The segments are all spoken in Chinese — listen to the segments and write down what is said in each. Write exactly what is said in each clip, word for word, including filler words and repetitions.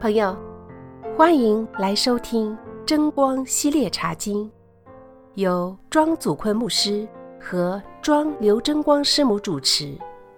朋友，欢迎来收听真光系列茶经，由庄祖坤牧师和庄刘真光师母主持。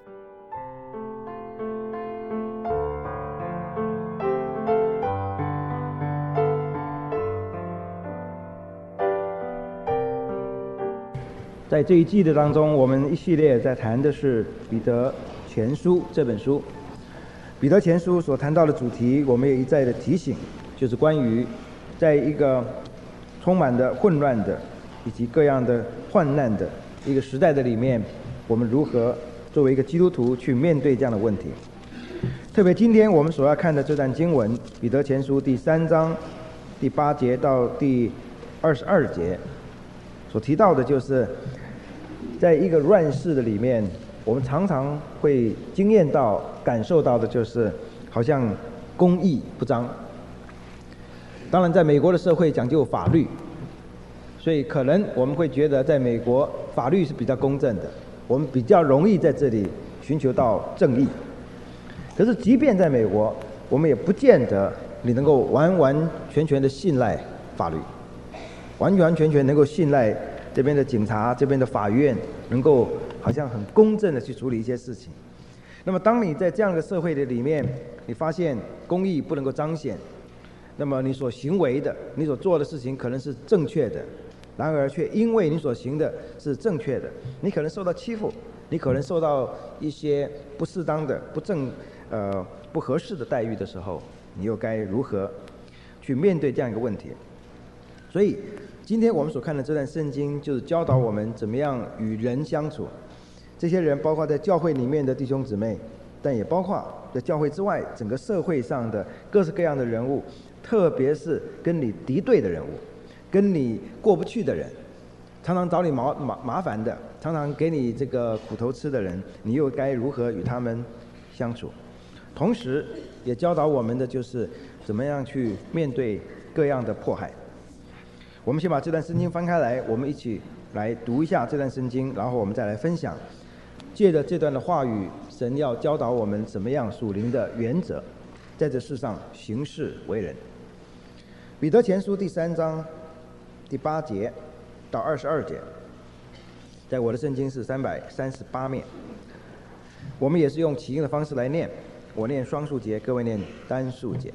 在这一季的当中，我们一系列在谈的是《彼得前书》这本书。《彼得前书》所谈到的主题，我们也一再的提醒，就是关于在一个充满的混乱的以及各样的患难的一个时代的里面，我们如何作为一个基督徒去面对这样的问题。特别今天我们所要看的这段经文，《彼得前书》第三章第八节到第二十二节，所提到的就是在一个乱世的里面，我们常常会经验到感受到的就是好像公义不彰。当然在美国的社会讲究法律，所以可能我们会觉得在美国法律是比较公正的，我们比较容易在这里寻求到正义。可是即便在美国，我们也不见得你能够完完全全的信赖法律，完完全全能够信赖这边的警察、这边的法院能够好像很公正的去处理一些事情。那么当你在这样的社会的里面，你发现公义不能够彰显，那么你所行为的、你所做的事情可能是正确的，然而却因为你所行的是正确的，你可能受到欺负，你可能受到一些不适当的、不正呃不合适的待遇的时候，你又该如何去面对这样一个问题？所以今天我们所看的这段圣经，就是教导我们怎么样与人相处。这些人包括在教会里面的弟兄姊妹，但也包括在教会之外整个社会上的各式各样的人物，特别是跟你敌对的人物，跟你过不去的人，常常找你麻麻麻烦的，常常给你这个苦头吃的人，你又该如何与他们相处？同时也教导我们的就是怎么样去面对各样的迫害。我们先把这段圣经翻开来，我们一起来读一下这段圣经，然后我们再来分享，借着这段的话语，神要教导我们怎么样属灵的原则，在这世上行事为人。彼得前书第三章第八节到二十二节，在我的圣经是三百三十八面，我们也是用起音的方式来念，我念双数节，各位念单数节。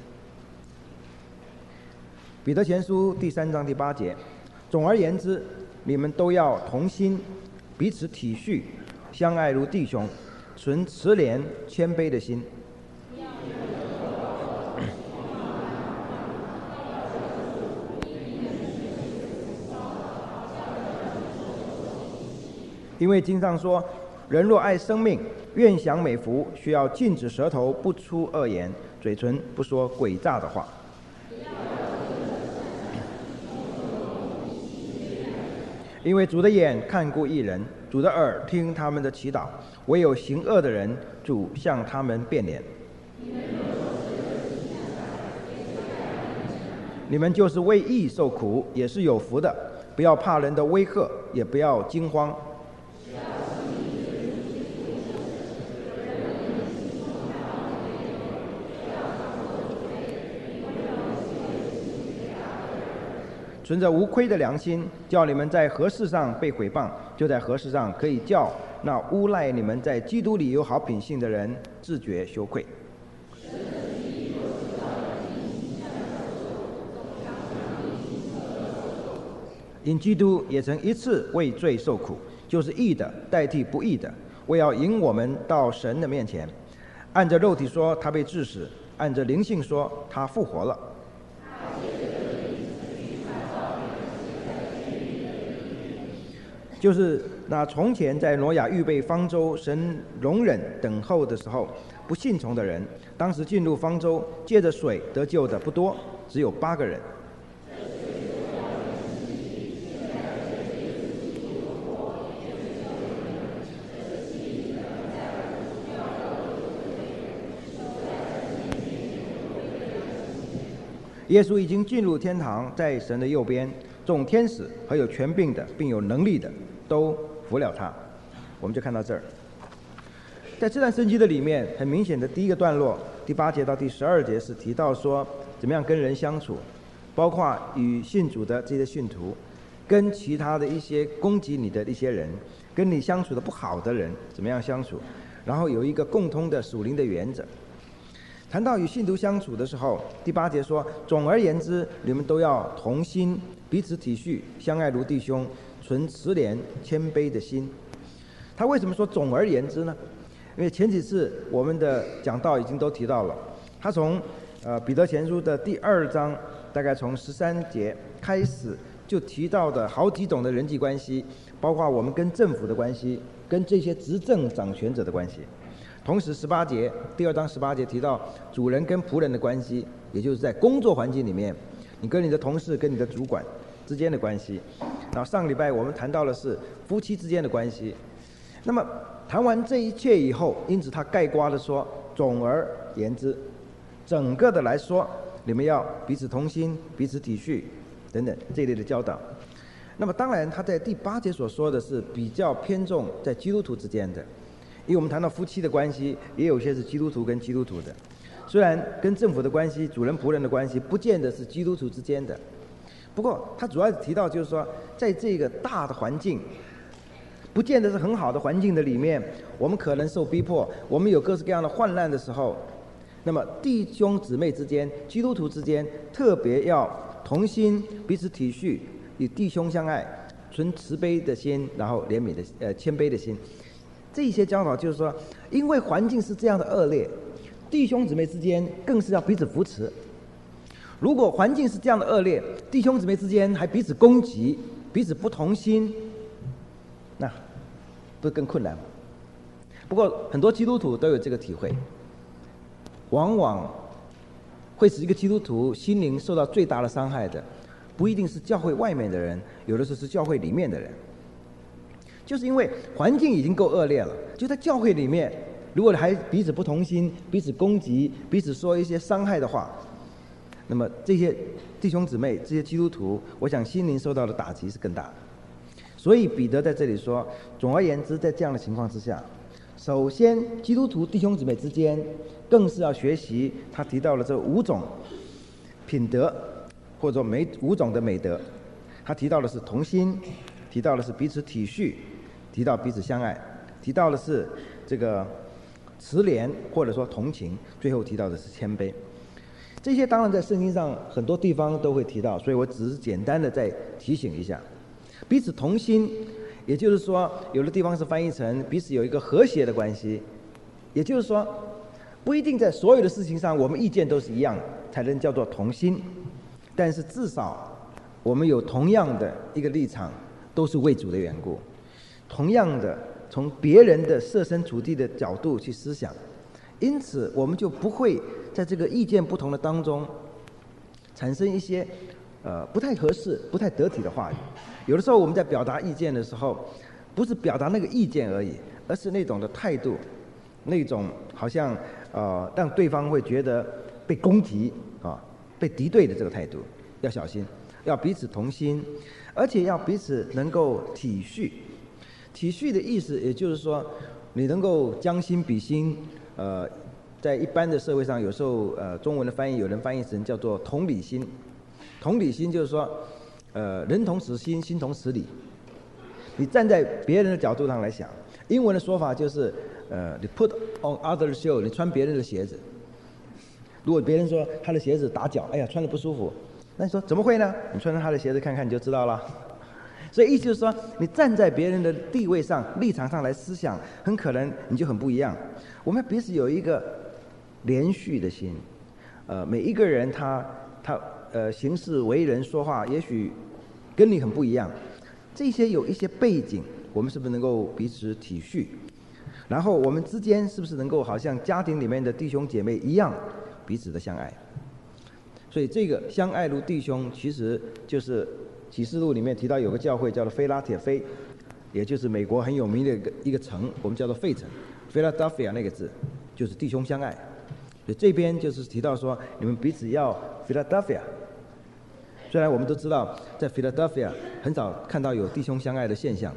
彼得前书第三章第八节，总而言之，你们都要同心，彼此体恤，相爱如弟兄，存慈怜谦卑的心。因为经上说，人若爱生命，愿享美福，需要禁止舌头不出恶言，嘴唇不说诡诈的话。因为主的眼看顾义人，主的耳听他们的祈祷，唯有行恶的人，主向他们变脸。你们就是为义受苦，也是有福的。不要怕人的威吓，也不要惊慌。存着无亏的良心，叫你们在何事上被毁谤，就在何事上可以叫那诬赖你们在基督里有好品性的人自觉羞愧。因基督也曾一次为罪受苦，就是义的代替不义的，为要引我们到神的面前。按着肉体说，他被治死；按着灵性说，他复活了。就是那从前在挪亚预备方舟，神容忍等候的时候，不信从的人，当时进入方舟，借着水得救的不多，只有八个人。耶稣已经进入天堂，在神的右边，众天使和有权柄的并有能力的都服了他。我们就看到这儿。 在这段圣经的里面，很明显的第一个段落，第八节到第十二节是提到说怎么样跟人相处，包括与信主的这些信徒，跟其他的一些攻击你的一些人，跟你相处的不好的人怎么样相处，然后有一个共通的属灵的原则。谈到与信徒相处的时候，第八节说，总而言之，你们都要同心，彼此体恤，相爱如弟兄，存慈怜谦卑的心。他为什么说总而言之呢？因为前几次我们的讲道已经都提到了，他从呃彼得前书的第二章，大概从十三节开始就提到的好几种的人际关系，包括我们跟政府的关系，跟这些执政掌权者的关系。同时十八节，第二章十八节提到主人跟仆人的关系，也就是在工作环境里面，你跟你的同事、跟你的主管之间的关系。然后上个礼拜我们谈到的是夫妻之间的关系。那么谈完这一切以后，因此他概括的说，总而言之，整个的来说，你们要彼此同心，彼此体恤等等这一类的教导。那么当然他在第八节所说的是比较偏重在基督徒之间的，因为我们谈到夫妻的关系，也有些是基督徒跟基督徒的，虽然跟政府的关系、主人仆人的关系不见得是基督徒之间的，不过他主要提到就是说，在这个大的环境不见得是很好的环境的里面，我们可能受逼迫，我们有各式各样的患难的时候，那么弟兄姊妹之间、基督徒之间特别要同心，彼此体恤，与弟兄相爱，存慈悲的心，然后怜悯的呃谦卑的心。这些教导就是说，因为环境是这样的恶劣，弟兄姊妹之间更是要彼此扶持。如果环境是这样的恶劣，弟兄姊妹之间还彼此攻击，彼此不同心，那不是更困难吗？不过很多基督徒都有这个体会，往往会使一个基督徒心灵受到最大的伤害的，不一定是教会外面的人，有的时候是教会里面的人。就是因为环境已经够恶劣了，就在教会里面，如果还彼此不同心，彼此攻击，彼此说一些伤害的话，那么这些弟兄姊妹、这些基督徒，我想心灵受到的打击是更大的。所以彼得在这里说，总而言之，在这样的情况之下，首先基督徒弟兄姊妹之间更是要学习他提到了这五种品德，或者说美五种的美德。他提到的是同心，提到的是彼此体恤，提到彼此相爱，提到的是这个慈怜或者说同情，最后提到的是谦卑。这些当然在圣经上很多地方都会提到，所以我只是简单的再提醒一下。彼此同心，也就是说有的地方是翻译成彼此有一个和谐的关系，也就是说不一定在所有的事情上我们意见都是一样才能叫做同心，但是至少我们有同样的一个立场，都是为主的缘故，同样的从别人的设身处地的角度去思想，因此我们就不会在这个意见不同的当中产生一些呃不太合适、不太得体的话语。有的时候我们在表达意见的时候，不是表达那个意见而已，而是那种的态度，那种好像呃让对方会觉得被攻击啊、被敌对的这个态度，要小心，要彼此同心，而且要彼此能够体恤。体恤的意思，也就是说，你能够将心比心。呃，在一般的社会上，有时候呃中文的翻译，有人翻译成叫做同理心。同理心就是说，呃，人同此心，心同此理。你站在别人的角度上来想，英文的说法就是，呃，你 put on others' shoe， 你穿别人的鞋子。如果别人说他的鞋子打脚，哎呀，穿得不舒服，那你说怎么会呢？你穿上他的鞋子看看你就知道了。所以意思就是说，你站在别人的地位上、立场上来思想，很可能你就很不一样。我们彼此有一个连续的心，呃，每一个人他他呃行事为人说话，也许跟你很不一样，这些有一些背景，我们是不是能够彼此体恤？然后我们之间是不是能够好像家庭里面的弟兄姐妹一样，彼此的相爱？所以这个相爱如弟兄，其实就是启示录里面提到有个教会叫做菲拉铁菲，也就是美国很有名的一个一个城，我们叫做费城 ，Philadelphia 那个字就是弟兄相爱。所以这边就是提到说，你们彼此要 Philadelphia。虽然我们都知道，在 Philadelphia 很少看到有弟兄相爱的现象，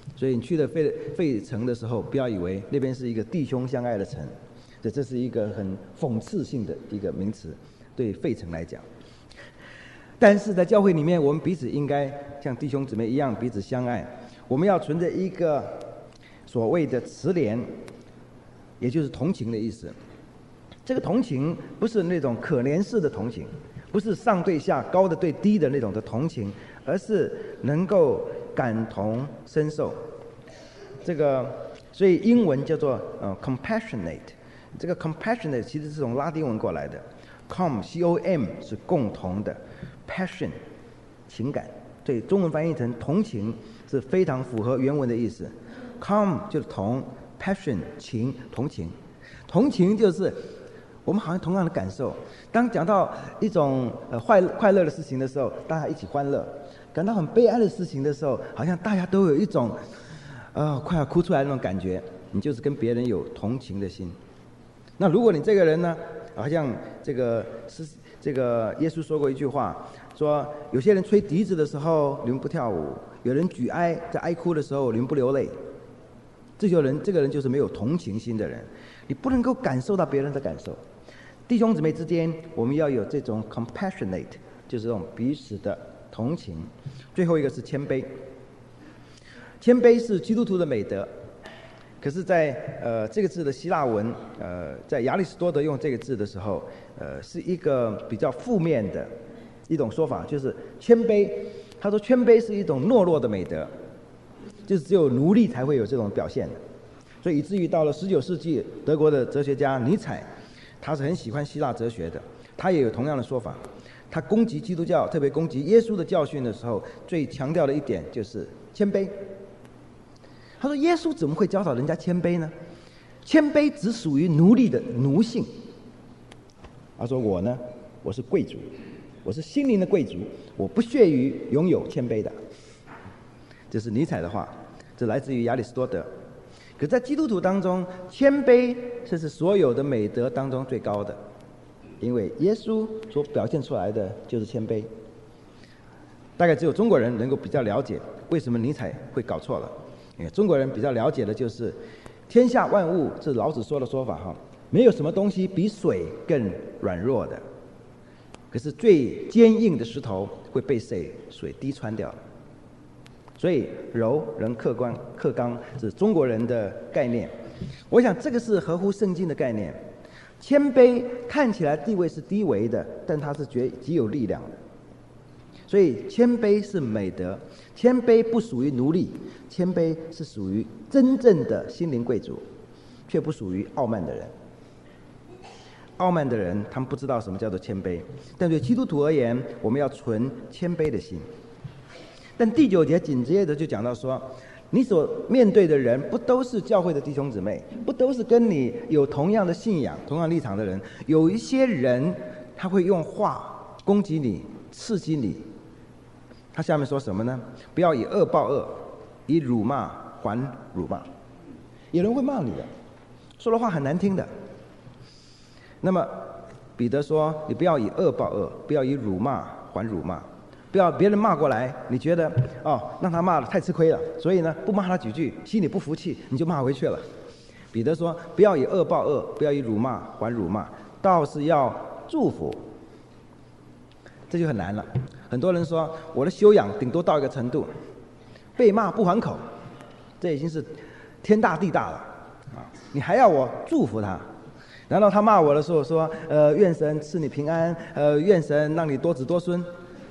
所以你去了费费城的时候，不要以为那边是一个弟兄相爱的城，这这是一个很讽刺性的一个名词，对费城来讲。但是在教会里面，我们彼此应该像弟兄姊妹一样彼此相爱。我们要存着一个所谓的慈怜，也就是同情的意思。这个同情不是那种可怜式的同情，不是上对下、高的对低的那种的同情，而是能够感同身受。这个，所以英文叫做呃 compassionate。这个 compassionate 其实是从拉丁文过来的 ，com c o m 是共同的 ，passion 情感，对中文翻译成同情是非常符合原文的意思。com 就是同 ，passion 情同情，同情就是我们好像同样的感受。当讲到一种呃快快乐的事情的时候，大家一起欢乐；感到很悲哀的事情的时候，好像大家都有一种呃快要哭出来的那种感觉。你就是跟别人有同情的心。那如果你这个人呢，好像这个是这个耶稣说过一句话，说有些人吹笛子的时候你们不跳舞，有人举哀在哀哭的时候你们不流泪，这些人这个人就是没有同情心的人，你不能够感受到别人的感受。弟兄姊妹之间，我们要有这种 compassionate， 就是这种彼此的同情。最后一个是谦卑，谦卑是基督徒的美德。可是在呃这个字的希腊文，呃在亚里士多德用这个字的时候，呃是一个比较负面的一种说法，就是谦卑。他说谦卑是一种懦弱的美德，就是只有奴隶才会有这种表现的。所以以至于到了十九世纪，德国的哲学家尼采，他是很喜欢希腊哲学的，他也有同样的说法。他攻击基督教，特别攻击耶稣的教训的时候，最强调的一点就是谦卑。他说耶稣怎么会教导人家谦卑呢？谦卑只属于奴隶的奴性。他说我呢，我是贵族，我是心灵的贵族，我不屑于拥有谦卑的。这是尼采的话，这来自于亚里士多德。可在基督徒当中，谦卑这是所有的美德当中最高的，因为耶稣所表现出来的就是谦卑。大概只有中国人能够比较了解为什么尼采会搞错了。因为中国人比较了解的就是天下万物，这是老子说的说法哈，没有什么东西比水更软弱的，可是最坚硬的石头会被水水滴穿掉。所以柔人克刚克刚是中国人的概念。我想这个是合乎圣经的概念。谦卑看起来地位是低微的，但它是绝极有力量的。所以谦卑是美德，谦卑不属于奴隶，谦卑是属于真正的心灵贵族，却不属于傲慢的人。傲慢的人他们不知道什么叫做谦卑，但对基督徒而言，我们要存谦卑的心。但第九节紧接着就讲到说，你所面对的人不都是教会的弟兄姊妹，不都是跟你有同样的信仰同样立场的人，有一些人他会用话攻击你刺激你。他下面说什么呢？不要以恶报恶，以辱骂还辱骂。有人会骂你的，说的话很难听的。那么彼得说，你不要以恶报恶，不要以辱骂还辱骂。不要别人骂过来，你觉得哦让他骂了太吃亏了，所以呢不骂他几句，心里不服气，你就骂回去了。彼得说，不要以恶报恶，不要以辱骂还辱骂，倒是要祝福。这就很难了。很多人说我的修养顶多到一个程度，被骂不还口，这已经是天大地大了啊！你还要我祝福他？难道他骂我的时候说，呃，愿神赐你平安，呃，愿神让你多子多孙？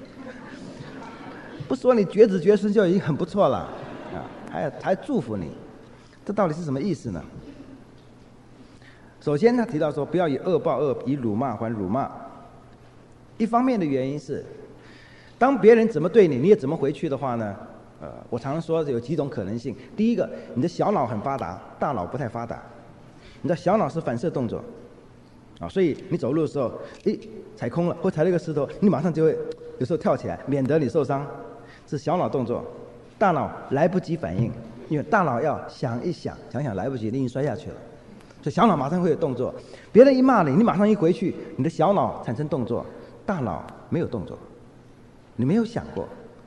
不说你绝子绝孙就已经很不错了啊，还还祝福你，这到底是什么意思呢？首先他提到说，不要以恶报恶，以辱骂还辱骂。一方面的原因是，当别人怎么对你，你也怎么回去的话呢？呃，我常常说有几种可能性。第一个，你的小脑很发达，大脑不太发达。你的小脑是反射动作，啊，所以你走路的时候，诶，踩空了或踩了一个石头，你马上就会有时候跳起来，免得你受伤。是小脑动作，大脑来不及反应，因为大脑要想一想，想想来不及，你已经摔下去了。所以小脑马上会有动作。别人一骂你，你马上一回去，你的小脑产生动作，大脑没有动作，你没有想过。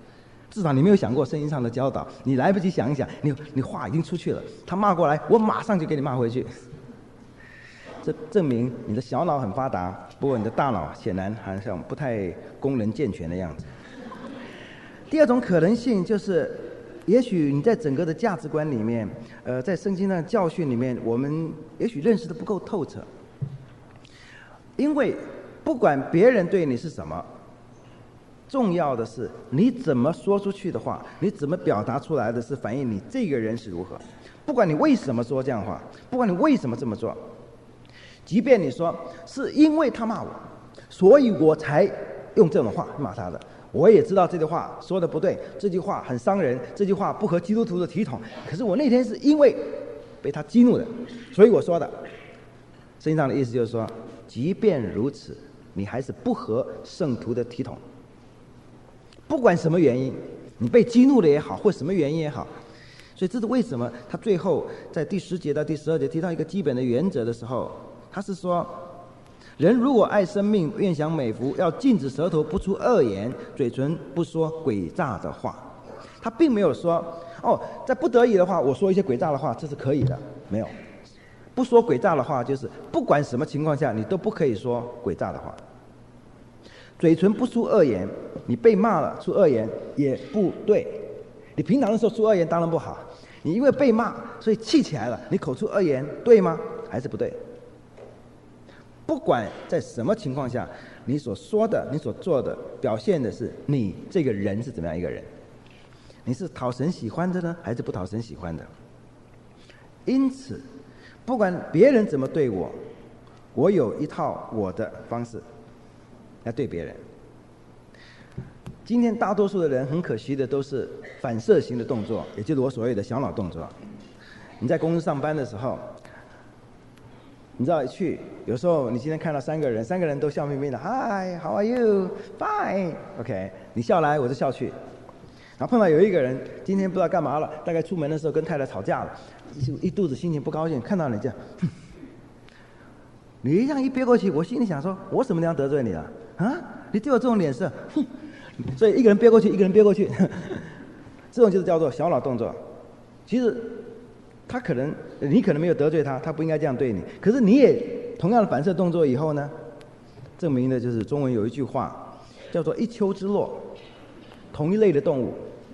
至少你没有想过圣经上的教导，你来不及想一想，你你话已经出去了，他骂过来，我马上就给你骂回去。这证明你的小脑很发达，不过你的大脑显然好像不太功能健全的样子。第二种可能性就是，也许你在整个的价值观里面，呃，在圣经的教训里面，我们也许认识的不够透彻。因为不管别人对你是什么，重要的是你怎么说出去的话，你怎么表达出来的是反映你这个人是如何。不管你为什么说这样的话，不管你为什么这么做，即便你说是因为他骂我，所以我才用这种话骂他的，我也知道这句话说的不对，这句话很伤人，这句话不合基督徒的体统，可是我那天是因为被他激怒的，所以我说的。圣经上的意思就是说，即便如此，你还是不合圣徒的体统。不管什么原因，你被激怒了也好，或什么原因也好，所以这是为什么他最后在第十节到第十二节提到一个基本的原则的时候，他是说，人如果爱生命，愿享美福，要禁止舌头不出恶言，嘴唇不说诡诈的话。他并没有说，哦，在不得已的话，我说一些诡诈的话，这是可以的，没有。不说诡诈的话，就是不管什么情况下，你都不可以说诡诈的话。嘴唇不出恶言，你被骂了出恶言也不对。你平常的时候出恶言当然不好，你因为被骂所以气起来了，你口出恶言对吗？还是不对？不管在什么情况下，你所说的、你所做的，表现的是你这个人是怎么样一个人？你是讨神喜欢的呢，还是不讨神喜欢的？因此，不管别人怎么对我，我有一套我的方式来对别人。今天大多数的人很可惜的都是反射型的动作，也就是我所谓的小脑动作。你在公司上班的时候，你知道去有时候你今天看到三个人，三个人都笑眯眯的 ，Hi, how are you? Fine, OK， 你笑来我就笑去。然后碰到有一个人今天不知道干嘛了，大概出门的时候跟太太吵架了，一, 一肚子心情不高兴，看到你这样，哼，你这样一憋过去，我心里想说，我什么地方得罪你了啊？你对我这种脸色，哼！所以一个人憋过去，一个人憋过去，这种就是叫做小脑动作。其实他可能你可能没有得罪他，他不应该这样对你，可是你也同样的反射动作以后呢，证明的就是中文有一句话叫做一丘之貉，同一类的动物。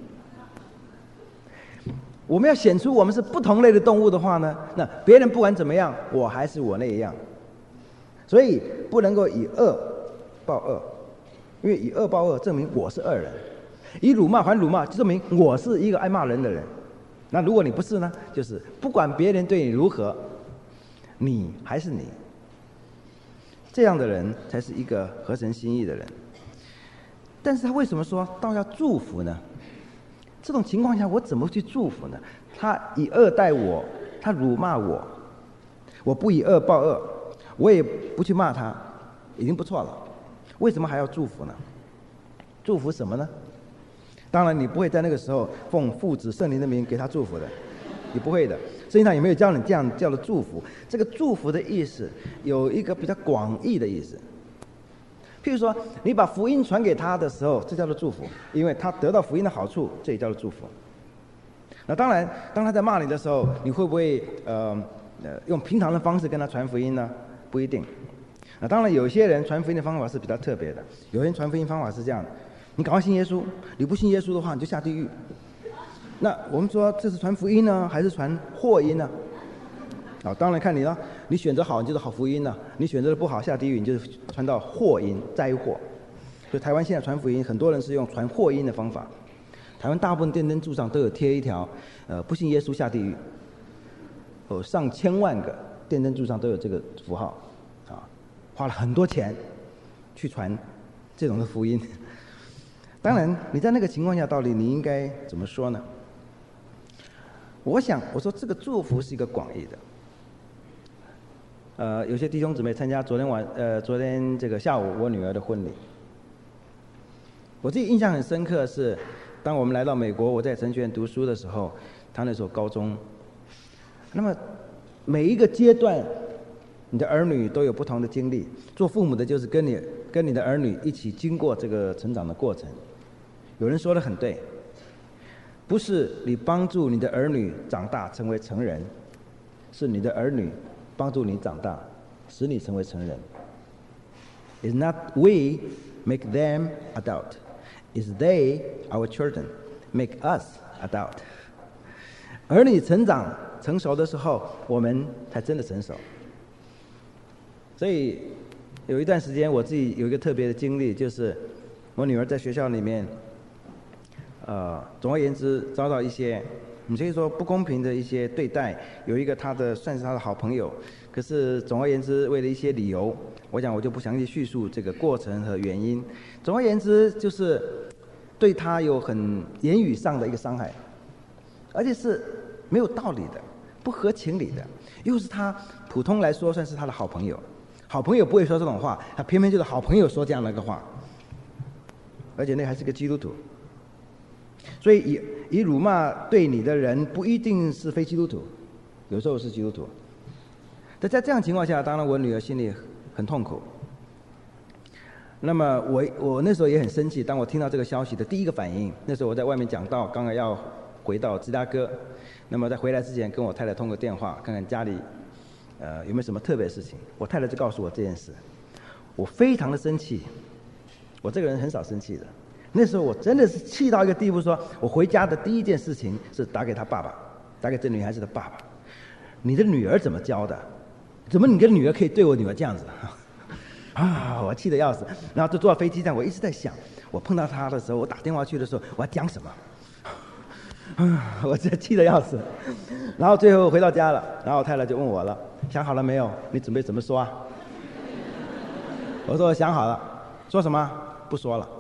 我们要显出我们是不同类的动物的话呢，那别人不管怎么样，我还是我那一样。所以不能够以恶报恶，因为以恶报恶证明我是恶人，以辱骂还辱骂证明我是一个爱骂人的人。那如果你不是呢，就是不管别人对你如何，你还是你。这样的人才是一个合神心意的人。但是他为什么说到要祝福呢？这种情况下我怎么去祝福呢？他以恶待我，他辱骂我，我不以恶报恶，我也不去骂他，已经不错了。为什么还要祝福呢？祝福什么呢？当然你不会在那个时候奉父子圣灵的名给他祝福的，你不会的。圣经上也没有教你这样叫的祝福。这个祝福的意思有一个比较广义的意思。譬如说你把福音传给他的时候，这叫做祝福，因为他得到福音的好处，这也叫做祝福。那当然当他在骂你的时候，你会不会呃呃用平常的方式跟他传福音呢？不一定。那当然有些人传福音的方法是比较特别的，有些人传福音方法是这样的，你赶快信耶稣，你不信耶稣的话你就下地狱。那我们说这是传福音呢，还是传祸音呢？啊，当然看你了，你选择好你就是好福音了，你选择的不好下地狱，你就是传到祸音灾祸。所以台湾现在传福音，很多人是用传祸音的方法。台湾大部分电灯柱上都有贴一条，呃，不信耶稣下地狱。有上千万个电灯柱上都有这个符号，啊，花了很多钱去传这种的福音。当然，你在那个情况下，到底你应该怎么说呢？我想，我说这个祝福是一个广义的。呃，有些弟兄姊妹参加昨天晚，呃，昨天这个下午我女儿的婚礼，我自己印象很深刻是，当我们来到美国，我在神学院读书的时候，她那时候高中。那么每一个阶段，你的儿女都有不同的经历。做父母的就是跟你跟你的儿女一起经过这个成长的过程。有人说得很对， 不是你帮助你的儿女长大成为成人，是你的儿女帮助你长大，使你成为成人。It's not we make them adult. It's they, our children, make us adult. 儿女成长成熟的时候，我们才真的成熟。所以有一段时间，我自己有一个特别的经历，就是我女儿在学校里面，呃，总而言之，遭到一些你可以说不公平的一些对待。有一个她的算是她的好朋友，可是总而言之，为了一些理由，我想我就不详细叙述这个过程和原因。总而言之，就是对她有很言语上的一个伤害，而且是没有道理的，不合情理的，又是她普通来说算是她的好朋友。好朋友不会说这种话，他偏偏就是好朋友说这样的一个话，而且那还是个基督徒。所以以以辱骂对你的人不一定是非基督徒，有时候是基督徒。但在这样情况下，当然我女儿心里很痛苦。那么我我那时候也很生气，当我听到这个消息的第一个反应，那时候我在外面讲道，刚刚要回到芝加哥，那么在回来之前跟我太太通个电话，看看家里呃，有没有什么特别的事情？我太太就告诉我这件事，我非常的生气。我这个人很少生气的，那时候我真的是气到一个地步说，我回家的第一件事情是打给他爸爸，打给这女孩子的爸爸。你的女儿怎么教的？怎么你的女儿可以对我女儿这样子？啊，我气得要死。然后就坐到飞机上，我一直在想，我碰到她的时候，我打电话去的时候，我要讲什么？啊，我这气得要死。然后最后回到家了，然后我太太就问我了，想好了没有？你准备怎么说啊？我说我想好了，说什么？不说了。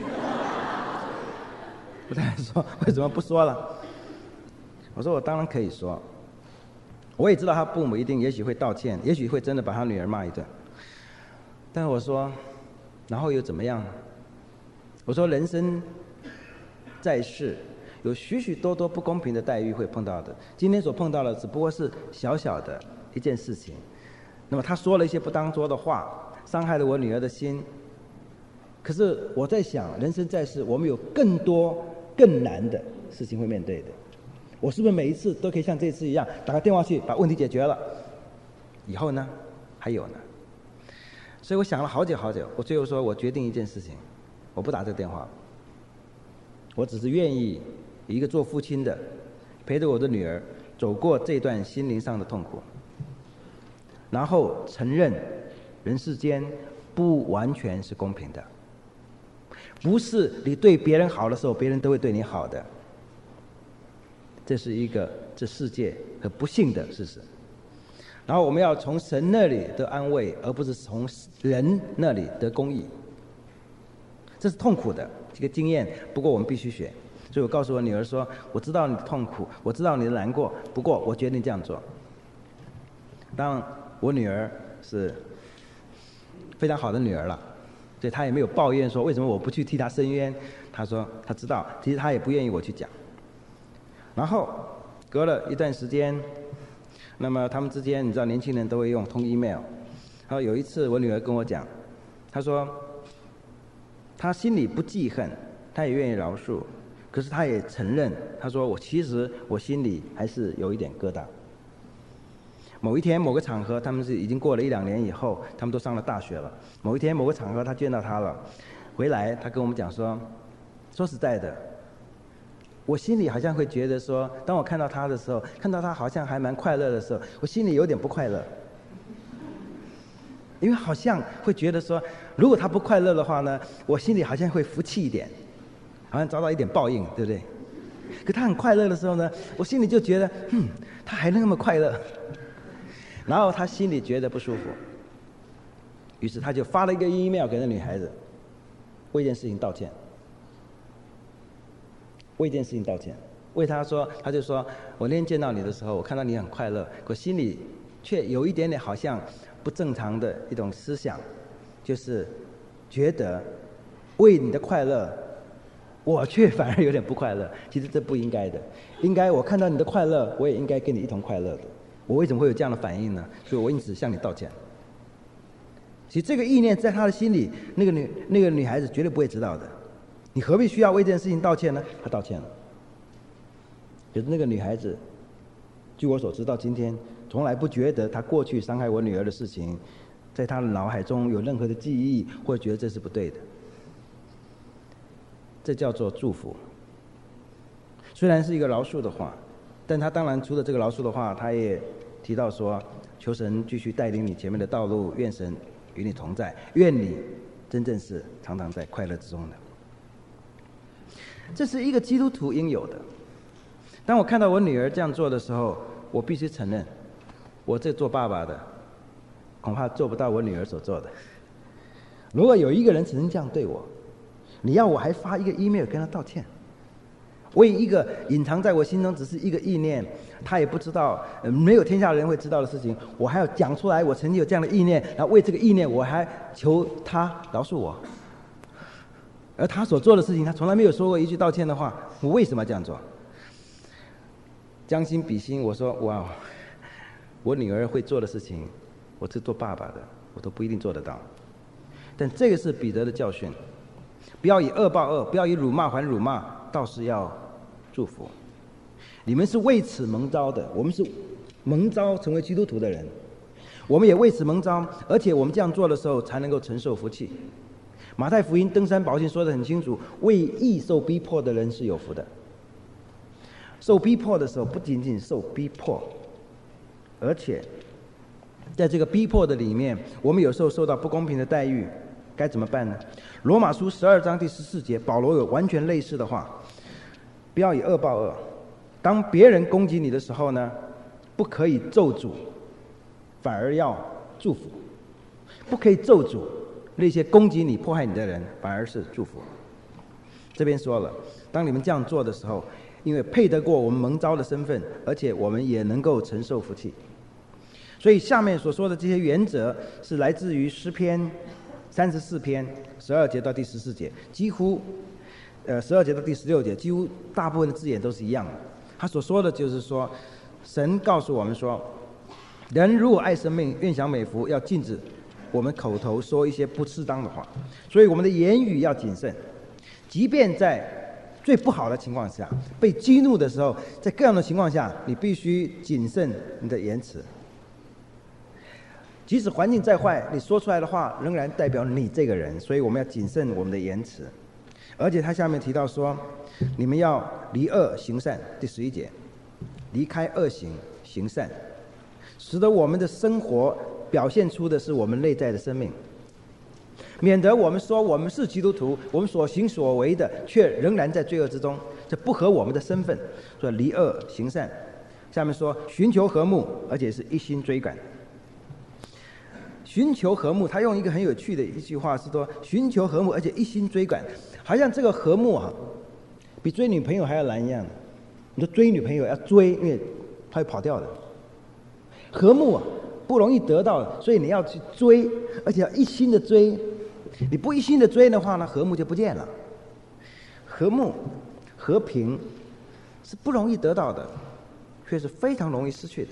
我太太说为什么不说了？我说我当然可以说。我也知道他父母一定也许会道歉，也许会真的把他女儿骂一顿。但是我说，然后又怎么样？我说人生在世，有许许多多不公平的待遇会碰到的。今天所碰到的只不过是小小的一件事情。那么他说了一些不当说的话，伤害了我女儿的心。可是我在想，人生在世，我们有更多更难的事情会面对的。我是不是每一次都可以像这次一样打个电话去把问题解决了？以后呢？还有呢？所以我想了好久好久，我最后说我决定一件事情，我不打这个电话。我只是愿意一个做父亲的陪着我的女儿走过这段心灵上的痛苦，然后承认人世间不完全是公平的，不是你对别人好的时候别人都会对你好的，这是一个这世界很不幸的事实。然后我们要从神那里得安慰，而不是从人那里得公义。这是痛苦的这个经验，不过我们必须学。所以我告诉我女儿说，我知道你的痛苦，我知道你的难过，不过我决定这样做。当然我女儿是非常好的女儿了，所以她也没有抱怨说为什么我不去替她伸冤。她说她知道，其实她也不愿意我去讲。然后隔了一段时间，那么他们之间你知道年轻人都会用通 email。 然后有一次我女儿跟我讲，她说她心里不记恨，她也愿意饶恕，可是她也承认，她说我其实我心里还是有一点疙瘩。某一天某个场合，他们是已经过了一两年以后，他们都上了大学了。某一天某个场合，她见到她了，回来她跟我们讲说，说实在的，我心里好像会觉得说，当我看到他的时候，看到他好像还蛮快乐的时候，我心里有点不快乐。因为好像会觉得说，如果他不快乐的话呢，我心里好像会服气一点，好像遭到一点报应，对不对？可他很快乐的时候呢，我心里就觉得，嗯，他还那么快乐。然后他心里觉得不舒服，于是他就发了一个 email 给那女孩子，为一件事情道歉。为一件事情道歉，为他说，他就说，我那天见到你的时候，我看到你很快乐，可心里却有一点点好像不正常的一种思想，就是觉得为你的快乐，我却反而有点不快乐。其实这不应该的，应该我看到你的快乐，我也应该跟你一同快乐的。我为什么会有这样的反应呢？所以我因此向你道歉。其实这个意念在他的心里，那个女那个女孩子绝对不会知道的。你何必需要为这件事情道歉呢？他道歉了。 可是那个女孩子，据我所知到今天，从来不觉得她过去伤害我女儿的事情，在她的脑海中有任何的记忆，或者觉得这是不对的。这叫做祝福。虽然是一个饶恕的话，但他当然除了这个饶恕的话，他也提到说，求神继续带领你前面的道路，愿神与你同在，愿你真正是常常在快乐之中的。这是一个基督徒应有的。当我看到我女儿这样做的时候，我必须承认，我这做爸爸的恐怕做不到我女儿所做的。如果有一个人曾经这样对我，你要我还发一个 email 跟他道歉，为一个隐藏在我心中只是一个意念，他也不知道、呃、没有天下人会知道的事情，我还要讲出来我曾经有这样的意念，然后为这个意念我还求他饶恕我。而他所做的事情，他从来没有说过一句道歉的话，我为什么这样做？将心比心，我说哇，我女儿会做的事情，我是做爸爸的，我都不一定做得到。但这个是彼得的教训，不要以恶报恶，不要以辱骂还辱骂，倒是要祝福。你们是为此蒙召的，我们是蒙召成为基督徒的人，我们也为此蒙召，而且我们这样做的时候才能够承受福气。马太福音登山宝训说得很清楚，为义受逼迫的人是有福的。受逼迫的时候，不仅仅受逼迫，而且在这个逼迫的里面，我们有时候受到不公平的待遇，该怎么办呢？罗马书十二章第十四节，保罗有完全类似的话，不要以恶报恶。当别人攻击你的时候呢，不可以咒诅，反而要祝福。不可以咒诅那些攻击你迫害你的人，反而是祝福。这边说了，当你们这样做的时候，因为配得过我们蒙召的身份，而且我们也能够承受福气。所以下面所说的这些原则是来自于诗篇三十四篇十二节到第十四节，几乎呃十二节到第十六节，几乎大部分的字眼都是一样的。他所说的就是说，神告诉我们说，人如果爱生命，愿享美福，要禁止我们口头说一些不适当的话，所以我们的言语要谨慎，即便在最不好的情况下，被激怒的时候，在各样的情况下，你必须谨慎你的言辞。即使环境再坏，你说出来的话仍然代表你这个人，所以我们要谨慎我们的言辞。而且他下面提到说，你们要离恶行善，第十一节，离开恶行行善，使得我们的生活表现出的是我们内在的生命，免得我们说我们是基督徒，我们所行所为的却仍然在罪恶之中，这不合我们的身份。所以离恶行善，下面说寻求和睦，而且是一心追赶。寻求和睦，他用一个很有趣的一句话是说，寻求和睦而且一心追赶，好像这个和睦啊，比追女朋友还要难一样。你说追女朋友要追，因为她会跑掉的。和睦啊，不容易得到，所以你要去追，而且要一心的追。你不一心的追的话呢，和睦就不见了。和睦、和平是不容易得到的，却是非常容易失去的。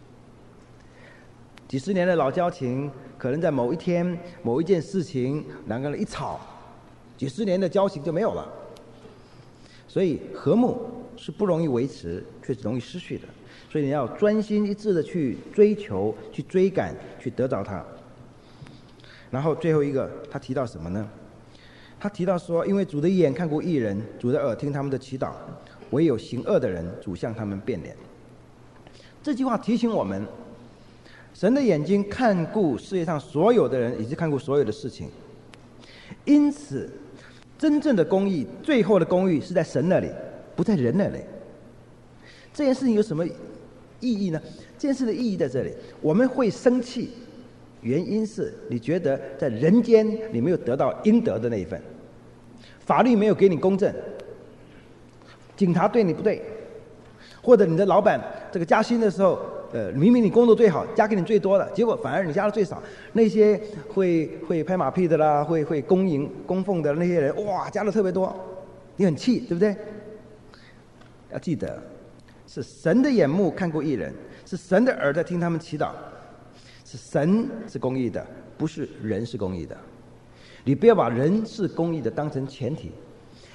几十年的老交情，可能在某一天、某一件事情，两个人一吵，几十年的交情就没有了。所以和睦是不容易维持，却是容易失去的。所以你要专心一致的去追求、去追赶、去得着它。然后最后一个，他提到什么呢？他提到说，因为主的眼看顾义人，主的耳听他们的祈祷，唯有行恶的人，主向他们变脸。这句话提醒我们，神的眼睛看顾世界上所有的人，以及看顾所有的事情。因此，真正的公义，最后的公义是在神那里，不在人那里。这件事情有什么意义呢？这件事的意义在这里，我们会生气，原因是你觉得在人间你没有得到应得的那一份，法律没有给你公正，警察对你不对，或者你的老板这个加薪的时候，呃，明明你工作最好，加给你最多的，结果反而你加的最少。那些会会拍马屁的啦，会会恭迎供奉的那些人，哇，加的特别多，你很气，对不对？要记得，是神的眼目看顾义人，是神的耳在听他们祈祷，是神是公义的，不是人是公义的。你不要把人是公义的当成前提，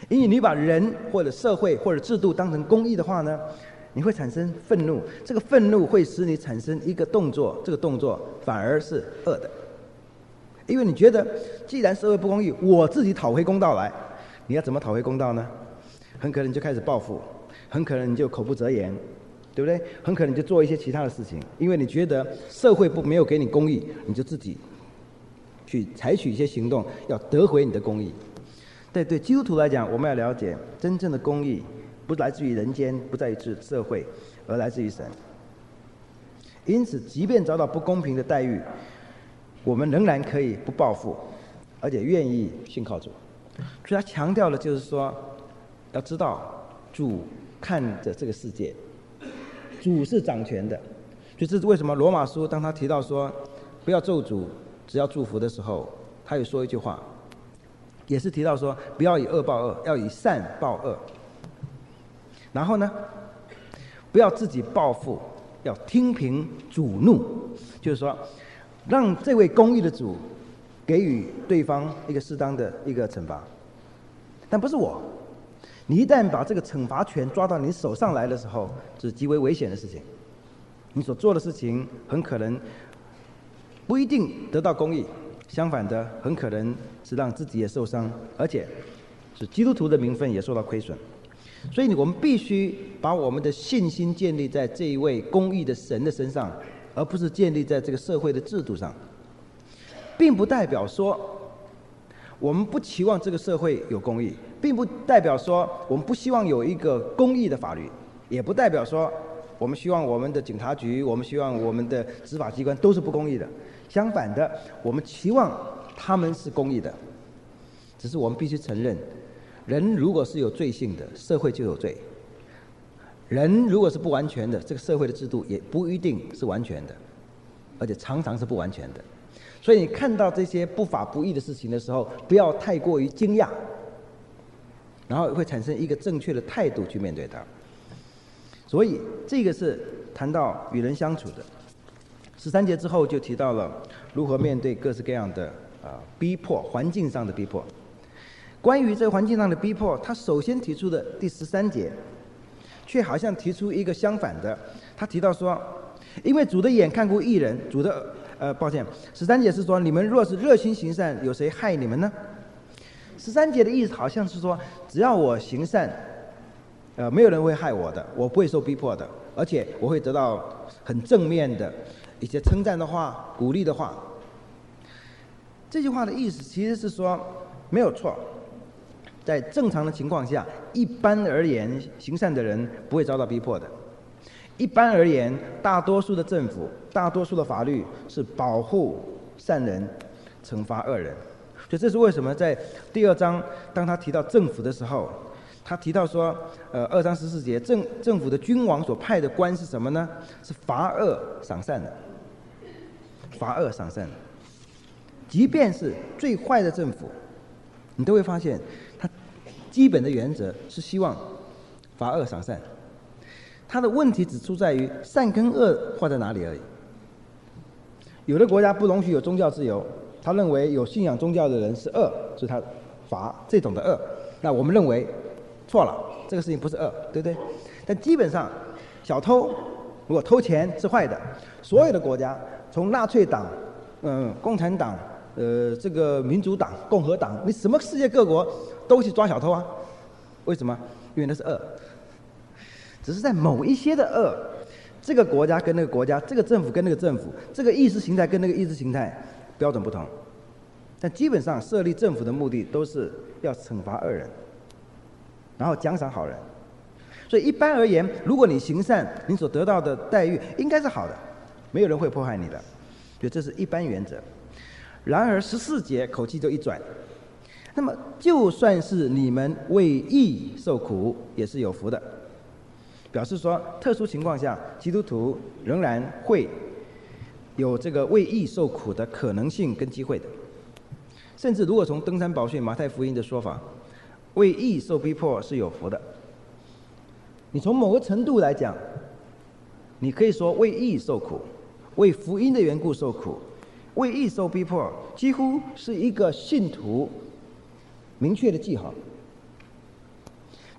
因为你把人或者社会或者制度当成公义的话呢，你会产生愤怒，这个愤怒会使你产生一个动作，这个动作反而是恶的。因为你觉得既然社会不公义，我自己讨回公道来。你要怎么讨回公道呢？很可能你就开始报复，很可能你就口不择言，对不对？很可能你就做一些其他的事情，因为你觉得社会不没有给你公义，你就自己去采取一些行动，要得回你的公义。对对，基督徒来讲，我们要了解真正的公义不来自于人间，不在于社会，而来自于神。因此即便遭到不公平的待遇，我们仍然可以不报复，而且愿意信靠主。所以他强调的就是说，要知道主看着这个世界，主是掌权的。所以这是为什么罗马书当他提到说不要咒诅，只要祝福的时候，他有说一句话，也是提到说不要以恶报恶，要以善报恶。然后呢，不要自己报复，要听凭主怒，就是说让这位公义的主给予对方一个适当的一个惩罚。但不是我，你一旦把这个惩罚权抓到你手上来的时候，这是极为危险的事情。你所做的事情很可能不一定得到公义，相反的很可能是让自己也受伤，而且是基督徒的名分也受到亏损。所以我们必须把我们的信心建立在这一位公义的神的身上，而不是建立在这个社会的制度上。并不代表说我们不期望这个社会有公义，并不代表说我们不希望有一个公义的法律，也不代表说我们希望我们的警察局，我们希望我们的执法机关都是不公义的。相反的，我们期望他们是公义的。只是我们必须承认，人如果是有罪性的，社会就有罪；人如果是不完全的，这个社会的制度也不一定是完全的，而且常常是不完全的。所以你看到这些不法不义的事情的时候，不要太过于惊讶，然后会产生一个正确的态度去面对它。所以这个是谈到与人相处的。十三节之后就提到了如何面对各式各样的啊逼迫，环境上的逼迫。关于这个环境上的逼迫，他首先提出的第十三节，却好像提出一个相反的。他提到说，因为主的眼看顾义人，主的呃，抱歉，十三节是说，你们若是热心行善，有谁害你们呢？十三节的意思好像是说，只要我行善，呃，没有人会害我的，我不会受逼迫的，而且我会得到很正面的一些称赞的话、鼓励的话。这句话的意思其实是说，没有错，在正常的情况下，一般而言，行善的人不会遭到逼迫的。一般而言，大多数的政府、大多数的法律是保护善人，惩罚恶人。所以这是为什么在第二章，当他提到政府的时候，他提到说，呃，二章十四节，政政府的君王所派的官是什么呢？是罚恶赏善的，罚恶赏善的。即便是最坏的政府，你都会发现，他基本的原则是希望罚恶赏善。他的问题只出在于善跟恶画在哪里而已。有的国家不容许有宗教自由，他认为有信仰宗教的人是恶，所以他罚这种的恶。那我们认为错了，这个事情不是恶，对不对？但基本上，小偷如果偷钱是坏的，所有的国家，从纳粹党、嗯、共产党、呃这个民主党、共和党，你什么世界各国都去抓小偷啊？为什么？因为那是恶。只是在某一些的恶，这个国家跟那个国家，这个政府跟那个政府，这个意识形态跟那个意识形态标准不同。但基本上设立政府的目的都是要惩罚恶人，然后奖赏好人。所以一般而言，如果你行善，你所得到的待遇应该是好的，没有人会迫害你的。所以这是一般原则。然而十四节口气就一转，那么就算是你们为义受苦，也是有福的。表示说，特殊情况下，基督徒仍然会有这个为义受苦的可能性跟机会的。甚至如果从登山宝训、马太福音的说法，为义受逼迫是有福的。你从某个程度来讲，你可以说为义受苦，为福音的缘故受苦，为义受逼迫，几乎是一个信徒明确的记号。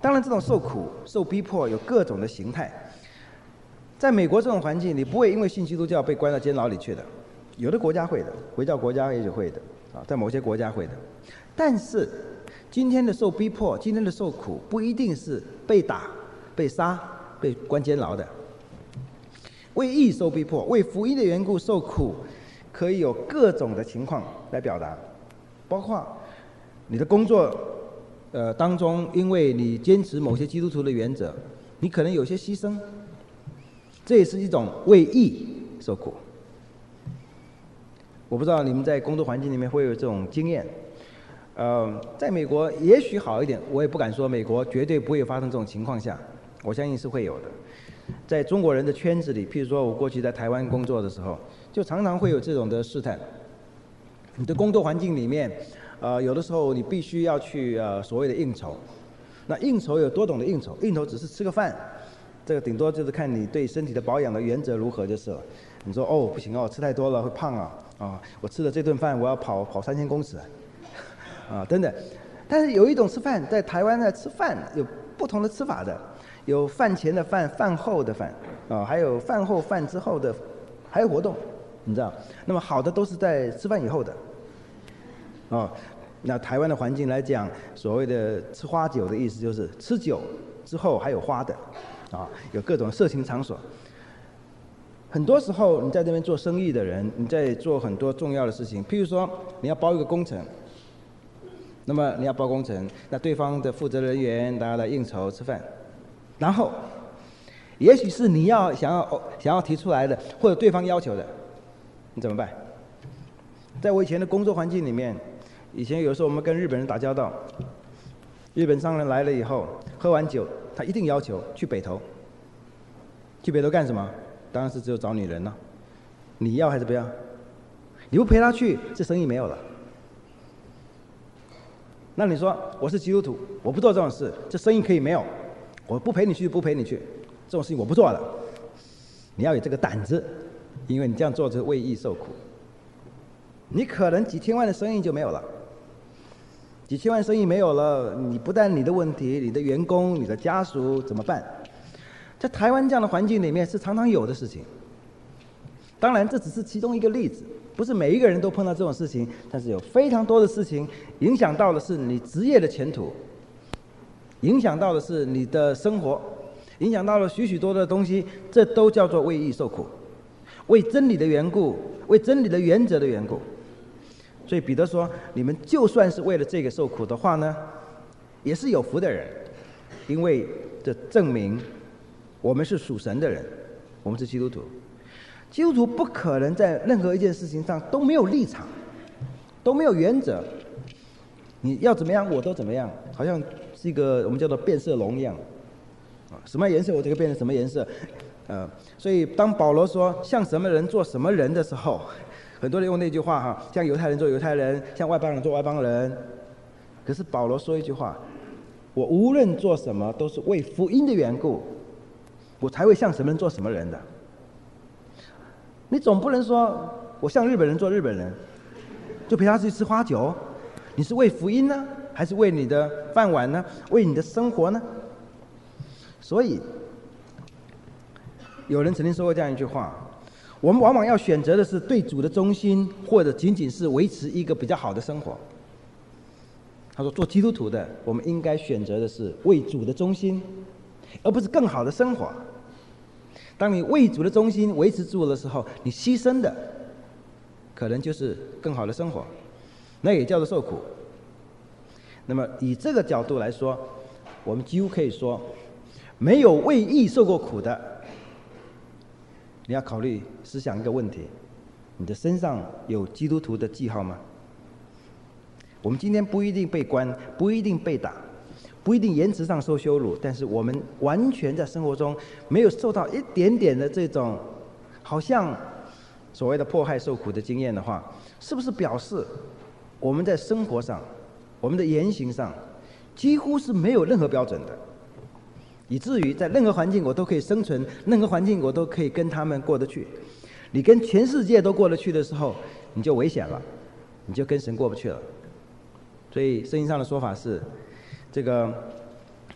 当然，这种受苦、受逼迫有各种的形态。在美国这种环境，你不会因为信基督教被关到监牢里去的。有的国家会的，回教国家也许会的啊，在某些国家会的。但是，今天的受逼迫、今天的受苦，不一定是被打、被杀、被关监牢的。为义受逼迫，为福音的缘故受苦，可以有各种的情况来表达，包括你的工作呃当中，因为你坚持某些基督徒的原则，你可能有些牺牲，这也是一种为义受苦。我不知道你们在工作环境里面会有这种经验，呃，在美国也许好一点，我也不敢说美国绝对不会发生这种情况下，我相信是会有的。在中国人的圈子里，譬如说我过去在台湾工作的时候，就常常会有这种的试探。你的工作环境里面，呃，有的时候你必须要去呃所谓的应酬。那应酬有多种的应酬，应酬只是吃个饭，这个顶多就是看你对身体的保养的原则如何就是了。你说哦不行哦，吃太多了会胖啊，啊，我吃的这顿饭我要跑跑三千公尺，啊等等。但是有一种吃饭，在台湾呢吃饭有不同的吃法的。有饭前的饭、饭后的饭，啊，还有饭后饭之后的，还有活动，你知道？那么好的都是在吃饭以后的，啊，那台湾的环境来讲，所谓的吃花酒的意思就是吃酒之后还有花的，啊，有各种色情场所。很多时候你在这边做生意的人，你在做很多重要的事情，譬如说你要包一个工程，那么你要包工程，那对方的负责人员大家来应酬吃饭。然后，也许是你要想要想要提出来的，或者对方要求的，你怎么办？在我以前的工作环境里面，以前有时候我们跟日本人打交道，日本商人来了以后，喝完酒，他一定要求去北投。去北投干什么？当然是只有找女人了。你要还是不要？你不陪他去，这生意没有了。那你说我是基督徒，我不做这种事，这生意可以没有？我不陪你去，不陪你去，这种事情我不做了。你要有这个胆子，因为你这样做就是为义受苦。你可能几千万的生意就没有了，几千万生意没有了，你不但你的问题，你的员工、你的家属怎么办？在台湾这样的环境里面是常常有的事情。当然，这只是其中一个例子，不是每一个人都碰到这种事情，但是有非常多的事情影响到的是你职业的前途。影响到的是你的生活，影响到了许许多多的东西，这都叫做为义受苦，为真理的缘故，为真理的原则的缘故。所以彼得说，你们就算是为了这个受苦的话呢，也是有福的人，因为这证明我们是属神的人，我们是基督徒。基督徒不可能在任何一件事情上都没有立场，都没有原则，你要怎么样我都怎么样，好像是一个我们叫做变色龙一样，啊，什么颜色我就会变成什么颜色，呃，所以当保罗说像什么人做什么人的时候，很多人用那句话哈，像犹太人做犹太人，像外邦人做外邦人。可是保罗说一句话，我无论做什么都是为福音的缘故，我才会像什么人做什么人的。你总不能说我像日本人做日本人，就陪他去吃花酒，你是为福音呢？还是为你的饭碗呢？为你的生活呢？所以，有人曾经说过这样一句话：我们往往要选择的是对主的忠心，或者仅仅是维持一个比较好的生活。他说，做基督徒的，我们应该选择的是为主的忠心，而不是更好的生活。当你为主的忠心维持住的时候，你牺牲的可能就是更好的生活，那也叫做受苦。那么以这个角度来说，我们几乎可以说，没有为义受过苦的，你要考虑思想一个问题：你的身上有基督徒的记号吗？我们今天不一定被关，不一定被打，不一定言辞上受羞辱，但是我们完全在生活中没有受到一点点的这种好像所谓的迫害受苦的经验的话，是不是表示我们在生活上，我们的言行上几乎是没有任何标准的，以至于在任何环境我都可以生存，任何环境我都可以跟他们过得去。你跟全世界都过得去的时候，你就危险了，你就跟神过不去了。所以圣经上的说法是，这个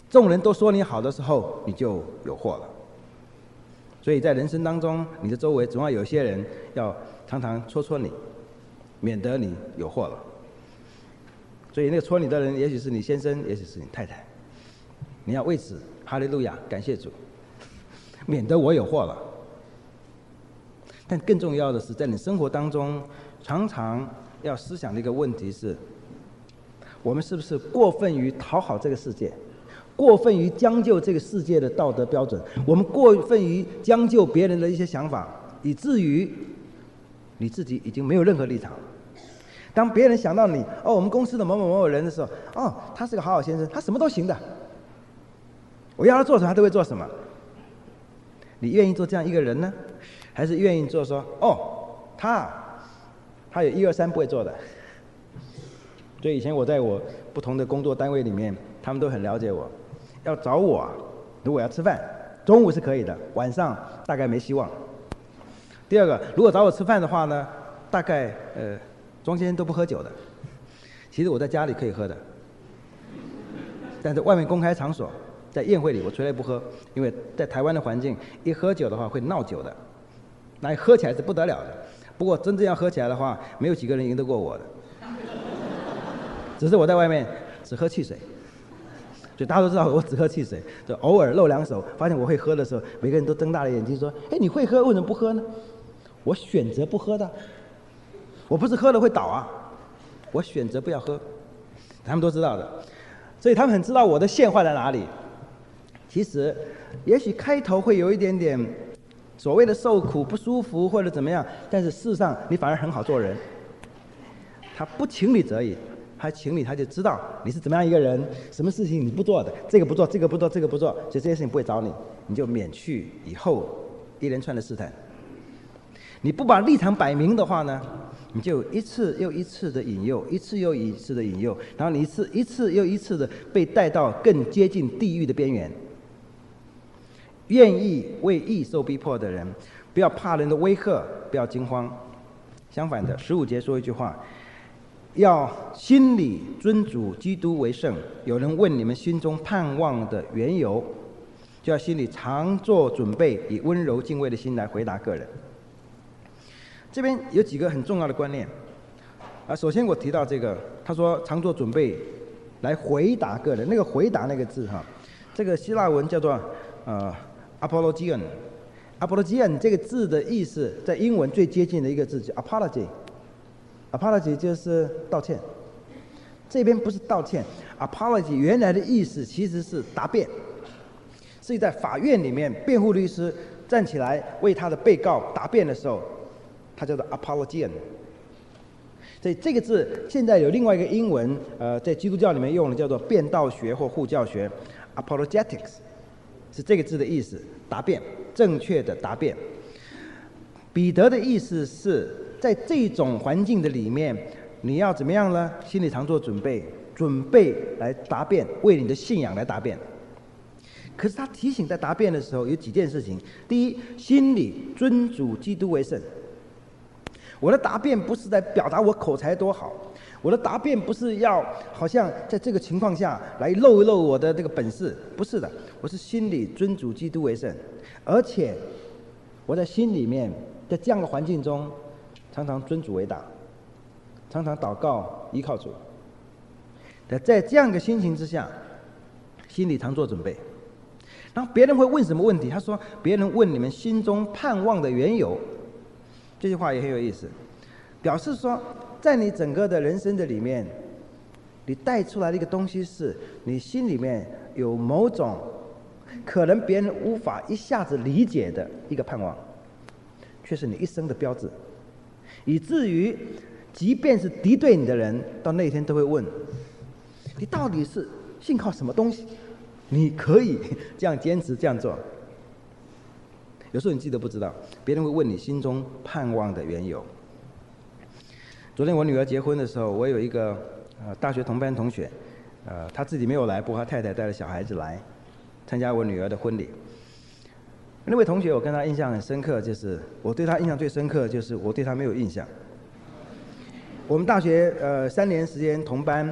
众人都说你好的时候，你就有祸了。所以在人生当中，你的周围总要有些人要常常戳戳你，免得你有祸了。所以那个戳你的人，也许是你先生，也许是你太太，你要为此哈利路亚，感谢主，免得我有祸了。但更重要的是，在你生活当中，常常要思想的一个问题是：我们是不是过分于讨好这个世界，过分于将就这个世界的道德标准？我们过分于将就别人的一些想法，以至于你自己已经没有任何立场了。当别人想到你，哦，我们公司的某某某某人的时候，哦，他是个好好先生，他什么都行的，我要他做什么，他都会做什么。你愿意做这样一个人呢，还是愿意做说，哦，他他有一二三不会做的？所以以前我在我不同的工作单位里面，他们都很了解我。要找我啊，如果要吃饭，中午是可以的，晚上大概没希望。第二个，如果找我吃饭的话呢，大概呃中间都不喝酒的。其实我在家里可以喝的，但是外面公开场所，在宴会里我绝对不喝，因为在台湾的环境，一喝酒的话会闹酒的，那喝起来是不得了的。不过真正要喝起来的话，没有几个人赢得过我的。只是我在外面只喝汽水，所以大家都知道我只喝汽水，就偶尔露两手，发现我会喝的时候，每个人都睁大了眼睛说：“哎，你会喝，为什么不喝呢？”我选择不喝的，我不是喝了会倒啊，我选择不要喝，他们都知道的，所以他们很知道我的线画在哪里。其实，也许开头会有一点点所谓的受苦、不舒服或者怎么样，但是事实上你反而很好做人。他不情理则已。他请你，他就知道你是怎么样一个人，什么事情你不做的，这个不做，这个不做，这个不做，所以这些事情不会找你，你就免去以后一连串的试探。你不把立场摆明的话呢，你就一次又一次的引诱，一次又一次的引诱，然后你一次一次又一次的被带到更接近地狱的边缘。愿意为义受逼迫的人，不要怕人的威吓，不要惊慌。相反的，十五节说一句话。要心里尊主基督为圣。有人问你们心中盼望的缘由，就要心里常做准备，以温柔敬畏的心来回答个人。这边有几个很重要的观念啊。首先我提到这个，他说常做准备来回答个人。那个回答那个字哈，这个希腊文叫做呃 apologian。apologian 这个字的意思，在英文最接近的一个字叫 apology。apology 就是道歉，这边不是道歉 ，apology 原来的意思其实是答辩，是在法院里面辩护律师站起来为他的被告答辩的时候，他叫做 apologian。所以这个字现在有另外一个英文，呃，在基督教里面用的叫做辩道学或护教学 ，apologetics 是这个字的意思，答辩，正确的答辩。彼得的意思是。在这种环境的里面，你要怎么样呢？心里常做准备，准备来答辩，为你的信仰来答辩。可是他提醒在答辩的时候有几件事情：第一，心里尊主基督为圣。我的答辩不是在表达我口才多好，我的答辩不是要好像在这个情况下来露一露我的这个本事，不是的，我是心里尊主基督为圣，而且我在心里面，在这样的环境中。常常尊主为大，常常祷告依靠主。在这样一个心情之下，心里常做准备。然后别人会问什么问题？他说：“别人问你们心中盼望的缘由。”这句话也很有意思，表示说，在你整个的人生的里面，你带出来的一个东西是你心里面有某种可能别人无法一下子理解的一个盼望，却是你一生的标志。以至于，即便是敌对你的人，到那一天都会问：你到底是信靠什么东西？你可以这样坚持这样做。有时候你记得不知道，别人会问你心中盼望的缘由。昨天我女儿结婚的时候，我有一个呃大学同班同学，呃他自己没有来，不过他太太带着小孩子来参加我女儿的婚礼。那位同学，我跟他印象很深刻，就是我对他印象最深刻，就是我对他没有印象。我们大学呃三年时间同班，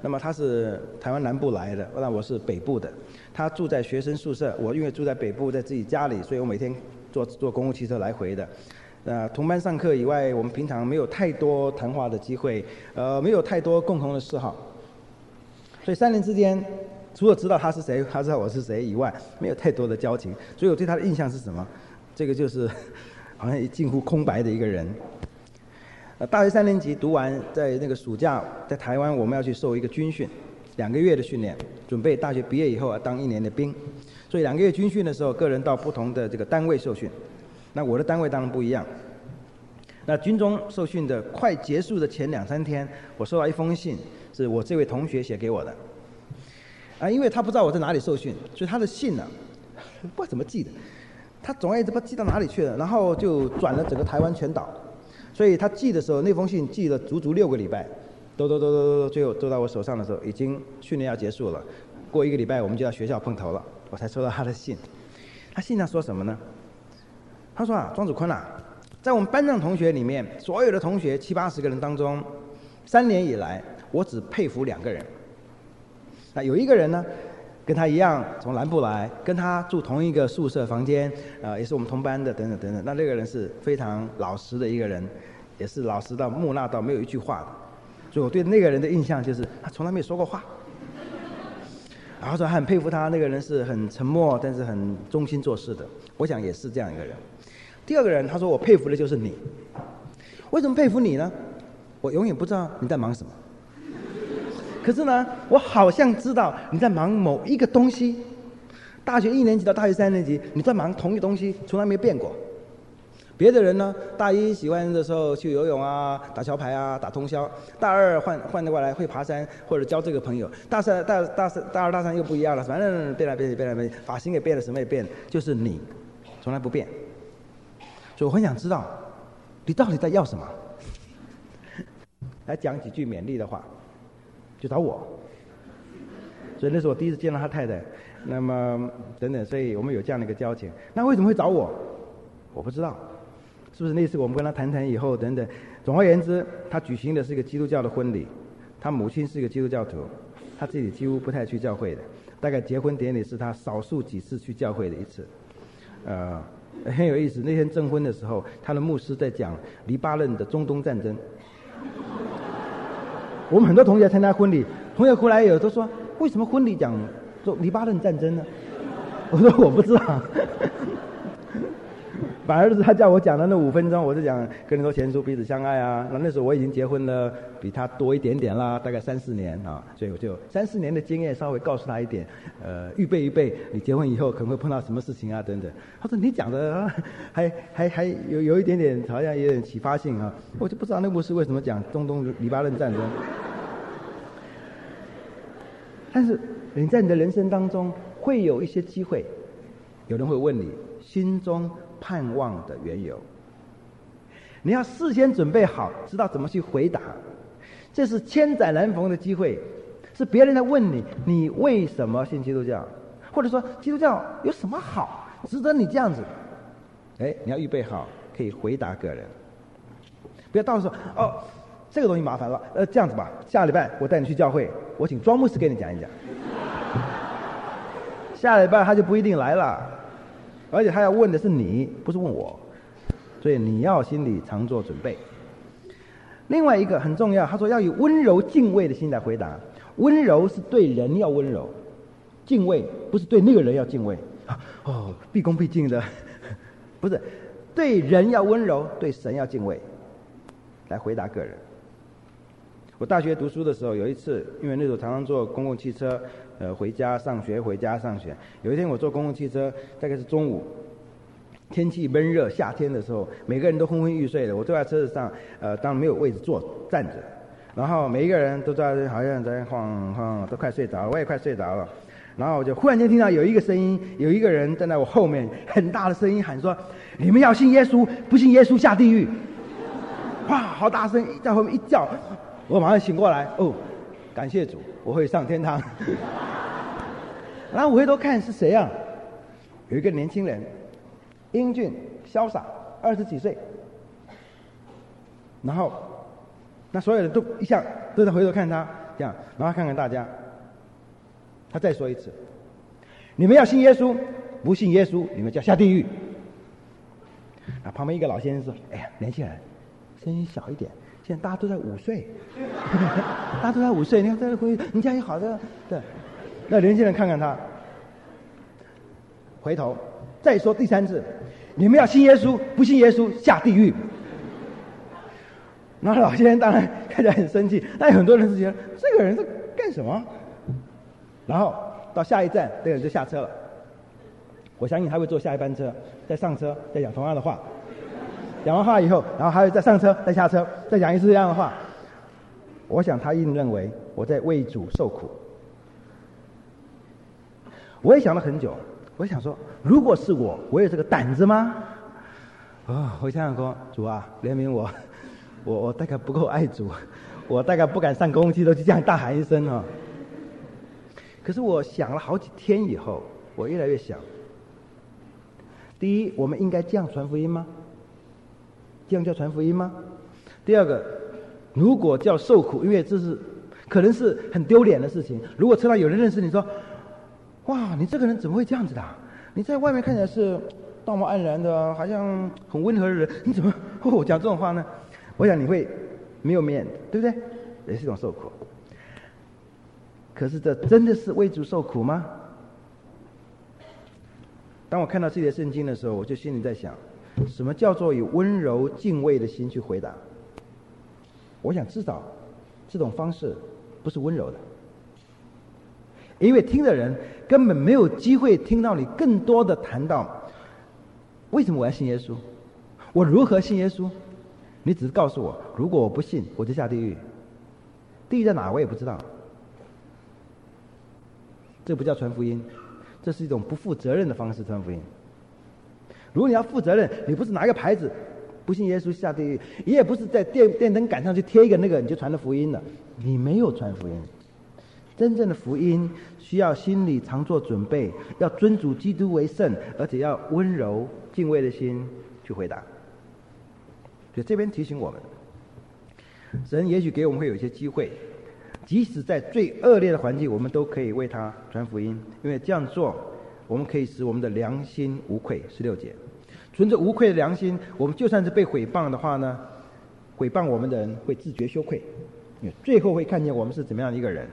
那么他是台湾南部来的，那我是北部的。他住在学生宿舍，我因为住在北部，在自己家里，所以我每天坐坐公共汽车来回的。呃，同班上课以外，我们平常没有太多谈话的机会，呃，没有太多共同的嗜好，所以三年之间，除了知道他是谁，他知道我是谁以外，没有太多的交情。所以我对他的印象是什么？这个就是好像近乎空白的一个人。呃，大学三年级读完，在那个暑假在台湾，我们要去受一个军训，两个月的训练，准备大学毕业以后要当一年的兵。所以两个月军训的时候，个人到不同的这个单位受训。那我的单位当然不一样。那军中受训的快结束的前两三天，我收到一封信，是我这位同学写给我的。啊，因为他不知道我在哪里受训，所以他的信呢、啊，不知道怎么寄的，他总而言之不知道寄到哪里去了，然后就转了整个台湾全岛。所以他寄的时候，那封信寄了足足六个礼拜，都都都都都，最后都到我手上的时候，已经训练要结束了。过一个礼拜，我们就到学校碰头了，我才收到他的信。他信上说什么呢？他说啊，庄子坤啊，在我们班上同学里面，所有的同学七八十个人当中，三年以来，我只佩服两个人。那有一个人呢，跟他一样从南部来，跟他住同一个宿舍房间，呃，也是我们同班的，等等等等。那那个人是非常老实的一个人，也是老实到木讷到没有一句话的。所以我对那个人的印象就是他从来没有说过话。然后说很佩服他，那个人是很沉默，但是很忠心做事的。我想也是这样一个人。第二个人，他说我佩服的就是你。为什么佩服你呢？我永远不知道你在忙什么。可是呢，我好像知道你在忙某一个东西。大学一年级到大学三年级，你在忙同一个东西，从来没变过。别的人呢，大一喜欢的时候去游泳啊，打桥牌啊，打通宵；大二换换得过来会爬山或者交这个朋友；大三、大大三、大二、大三又不一样了，反正变来变去，变来变去，发型也变了，什么也变了，就是你，从来不变。所以我很想知道，你到底在要什么？来讲几句勉励的话，就找我。所以那是我第一次见到他太太，那么等等，所以我们有这样的一个交情。那为什么会找我？我不知道。是不是那次我们跟他谈谈以后等等，总而言之，他举行的是一个基督教的婚礼，他母亲是一个基督教徒，他自己几乎不太去教会的，大概结婚典礼是他少数几次去教会的一次，呃，很有意思。那天证婚的时候，他的牧师在讲黎巴嫩的中东战争，我们很多同学参加婚礼，同学回来有都说，为什么婚礼讲黎巴嫩战争呢？我说我不知道。反而是他叫我讲的那五分钟，我就讲哥林多前书彼此相爱啊。那那时候我已经结婚了，比他多一点点啦，大概三四年啊，所以我就三四年的经验稍微告诉他一点，呃，预备预备，你结婚以后可能会碰到什么事情啊等等。他说你讲的还还还有有一点点，好像有点启发性啊。我就不知道那牧师为什么讲中东黎巴嫩战争。但是你在你的人生当中会有一些机会，有人会问你心中盼望的缘由，你要事先准备好，知道怎么去回答。这是千载难逢的机会，是别人在问你，你为什么信基督教，或者说基督教有什么好，值得你这样子。哎，你要预备好，可以回答个人，不要到时候哦，这个东西麻烦了，呃，这样子吧，下礼拜我带你去教会，我请庄牧师给你讲一讲。下礼拜他就不一定来了。而且他要问的是你，不是问我，所以你要心里常做准备。另外一个很重要，他说要以温柔敬畏的心来回答。温柔是对人要温柔，敬畏不是对那个人要敬畏。哦，毕恭毕敬的，不是，对人要温柔，对神要敬畏，来回答个人。我大学读书的时候，有一次，因为那时候常常坐公共汽车，呃，回家上学，回家上学。有一天我坐公共汽车，大概是中午，天气闷热，夏天的时候，每个人都昏昏欲睡的。我坐在车子上，呃，当然没有位置坐，站着。然后每一个人都在好像在晃晃，都快睡着了，我也快睡着了。然后我就忽然间听到有一个声音，有一个人站在我后面，很大的声音喊说：“你们要信耶稣，不信耶稣下地狱。”哇，好大声，在后面一叫。我马上醒过来，哦，感谢主，我会上天堂。然后我回头看是谁啊？有一个年轻人，英俊潇洒，二十几岁。然后，那所有人都一下都在回头看他， 这样，然后看看大家，他再说一次，你们要信耶稣，不信耶稣，你们就要下地狱。啊，旁边一个老先生说：“哎呀，年轻人，声音小一点，现在大家都在午睡，大家都在午睡，你看这回人家也好的。”对，那年轻人看看他，回头再说第三次，你们要信耶稣，不信耶稣下地狱。然后老先生当然看起来很生气，但有很多人是觉得这个人在干什么？然后到下一站，这个人就下车了。我相信他会坐下一班车，再上车，再讲同样的话。讲完话以后，然后还会再上车，再下车，再讲一次这样的话。我想他一定认为我在为主受苦。我也想了很久，我想说，如果是我，我有这个胆子吗？哦，我想想说，主啊，怜悯我，我我大概不够爱主，我大概不敢上公共汽车去这样大喊一声哦。可是我想了好几天以后，我越来越想，第一，我们应该这样传福音吗？这样叫传福音吗？第二个，如果叫受苦，因为这是可能是很丢脸的事情。如果车上有人认识你说，哇，你这个人怎么会这样子的？你在外面看起来是道貌岸然的，好像很温和的人，你怎么哦讲这种话呢？我想你会没有面子，对不对？也是一种受苦。可是这真的是为主受苦吗？当我看到这些圣经的时候，我就心里在想，什么叫做以温柔敬畏的心去回答？我想至少这种方式不是温柔的，因为听的人根本没有机会听到你更多的谈到为什么我要信耶稣，我如何信耶稣。你只是告诉我，如果我不信，我就下地狱。地狱在哪我也不知道。这不叫传福音，这是一种不负责任的方式传福音。如果你要负责任，你不是拿一个牌子不信耶稣下地狱，你也不是在电电灯杆上去贴一个那个你就传了福音了，你没有传福音。真正的福音需要心里常做准备，要尊主基督为圣，而且要温柔敬畏的心去回答。所以这边提醒我们，神也许给我们会有一些机会，即使在最恶劣的环境，我们都可以为他传福音，因为这样做我们可以使我们的良心无愧。十六节，存着无愧的良心，我们就算是被毁谤的话呢，毁谤我们的人会自觉羞愧，因为最后会看见我们是怎么样的一个人。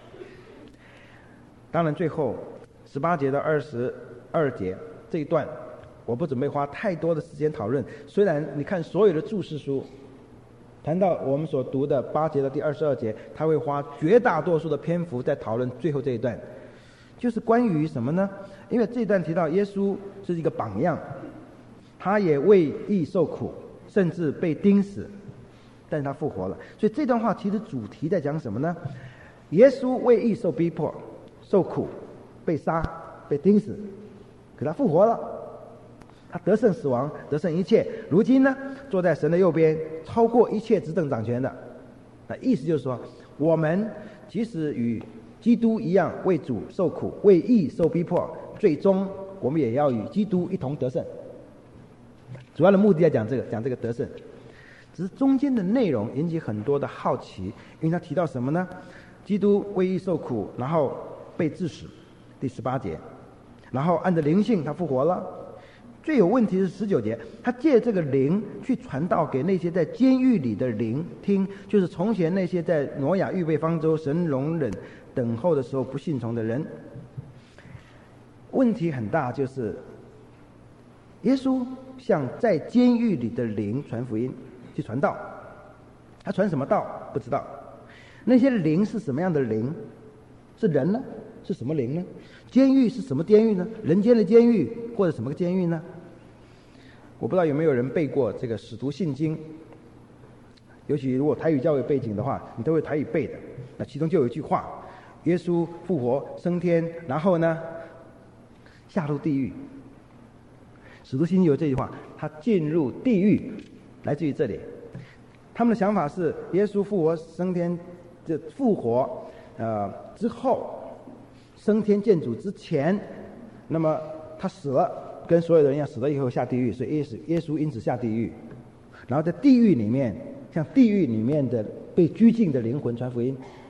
当然最后十八节到二十二节这一段我不准备花太多的时间讨论，虽然你看所有的注释书谈到我们所读的八节到第二十二节，他会花绝大多数的篇幅在讨论最后这一段，就是关于什么呢？因为这一段提到耶稣是一个榜样，他也为义受苦，甚至被钉死，但是他复活了。所以这段话其实主题在讲什么呢？耶稣为义受逼迫、受苦、被杀、被钉死，可他复活了，他得胜死亡，得胜一切，如今呢坐在神的右边，超过一切执政掌权的。那意思就是说，我们即使与基督一样为主受苦，为义受逼迫，最终我们也要与基督一同得胜。主要的目的在讲这个，讲这个得胜。只是中间的内容引起很多的好奇，因为他提到什么呢？基督为义受苦，然后被致死，第十八节，然后按着灵性他复活了。最有问题是十九节，他借这个灵去传道给那些在监狱里的灵听，就是从前那些在挪亚预备方舟神容忍等候的时候不信从的人。问题很大，就是耶稣向在监狱里的灵传福音，去传道。他传什么道不知道，那些灵是什么样的灵？是人呢？是什么灵呢？监狱是什么监狱呢？人间的监狱或者什么监狱呢？我不知道有没有人背过这个使徒信经，尤其如果台语教育背景的话，你都会台语背的。那其中就有一句话，耶稣复活升天，然后呢下入地狱。使徒信经有这句话，他进入地狱，来自于这里。他们的想法是耶稣复活升天，这复活呃之后升天见主之前，那么他死了，跟所有人一样，死了以后下地狱，所以耶稣耶稣因此下地狱，然后在地狱里面向地狱里面的被拘禁的灵魂传福音。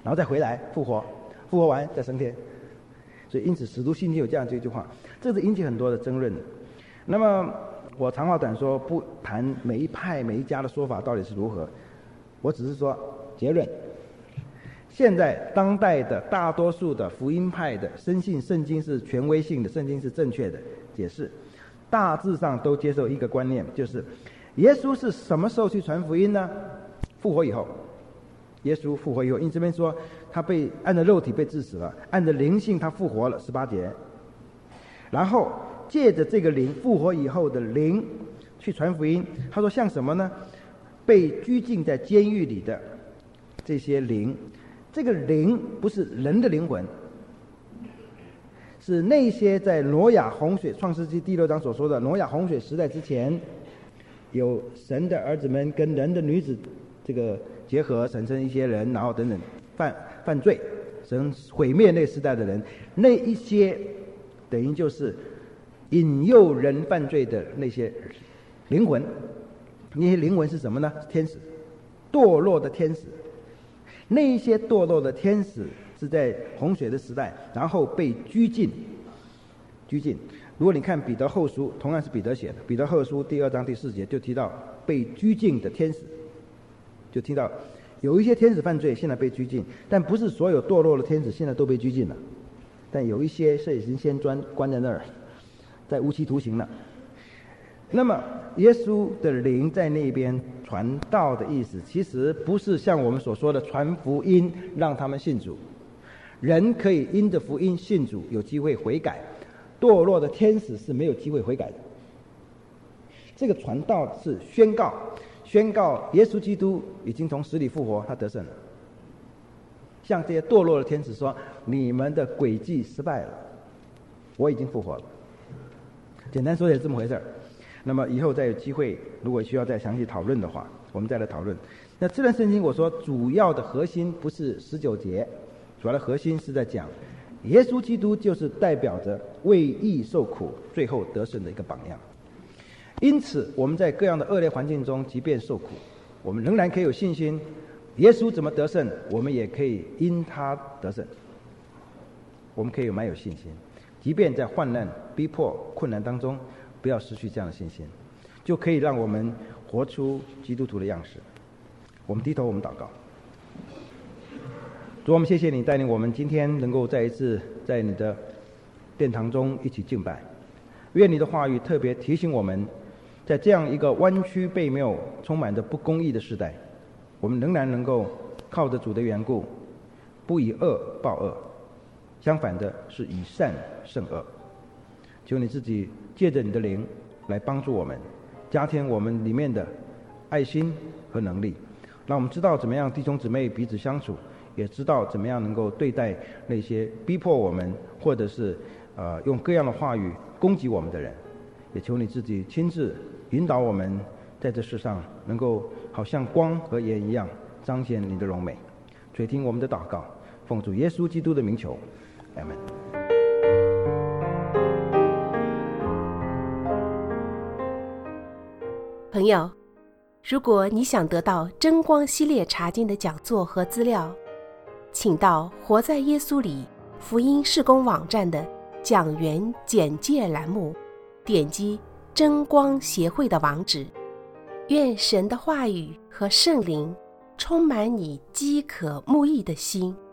然后再回来复活，复活完再升天。所以因此使徒信经有这样这句话，这是引起很多的争论的。那么我长话短说，不谈每一派每一家的说法到底是如何，我只是说结论。现在当代的大多数的福音派的深信圣经是权威性的，圣经是正确的解释，大致上都接受一个观念，就是耶稣是什么时候去传福音呢？复活以后。耶稣复活以后，因这边说他被按着肉体被治死了，按着灵性他复活了，十八节。然后借着这个灵复活以后的灵去传福音。他说像什么呢？被拘禁在监狱里的这些灵，这个灵不是人的灵魂，是那些在挪亚洪水创世纪第六章所说的挪亚洪水时代之前，有神的儿子们跟人的女子这个结合产生一些人，然后等等犯犯罪，神毁灭那个时代的人，那一些等于就是引诱人犯罪的那些灵魂。那些灵魂是什么呢？天使，堕落的天使。那一些堕落的天使是在洪水的时代，然后被拘禁。拘禁。如果你看彼得后书，同样是彼得写的，彼得后书第二章第四节就提到被拘禁的天使，就提到有一些天使犯罪，现在被拘禁，但不是所有堕落的天使现在都被拘禁了，但有一些是已经先关关在那儿，在无期徒刑了。那么耶稣的灵在那边传道的意思，其实不是像我们所说的传福音让他们信主，人可以因着福音信主，有机会悔改，堕落的天使是没有机会悔改的。这个传道是宣告宣告耶稣基督已经从死里复活，他得胜了。向这些堕落的天使说，你们的诡计失败了，我已经复活了。简单说也是这么回事儿。那么以后再有机会，如果需要再详细讨论的话，我们再来讨论。那这段圣经我说主要的核心不是十九节，主要的核心是在讲耶稣基督就是代表着为义受苦最后得胜的一个榜样。因此我们在各样的恶劣环境中，即便受苦，我们仍然可以有信心，耶稣怎么得胜，我们也可以因他得胜。我们可以有蛮有信心，即便在患难逼迫困难当中，不要失去这样的信心，就可以让我们活出基督徒的样式。我们低头，我们祷告。主，我们谢谢你带领我们今天能够再一次在你的殿堂中一起敬拜。愿你的话语特别提醒我们，在这样一个弯曲悖谬充满着不公义的时代，我们仍然能够靠着主的缘故，不以恶报恶，相反的是以善胜恶。求你自己借着你的灵来帮助我们，加添我们里面的爱心和能力，让我们知道怎么样弟兄姊妹彼此相处，也知道怎么样能够对待那些逼迫我们或者是呃用各样的话语攻击我们的人。也求你自己亲自引导我们，在这世上能够好像光和盐一样彰显你的荣美。垂听我们的祷告，奉主耶稣基督的名求，阿们。 朋友，如果你想得到真光系列查经的讲座和资料，请到活在耶稣里福音事工网站的讲员简介栏目，点击真光协会的网址。愿神的话语和圣灵充满你饥渴慕义的心。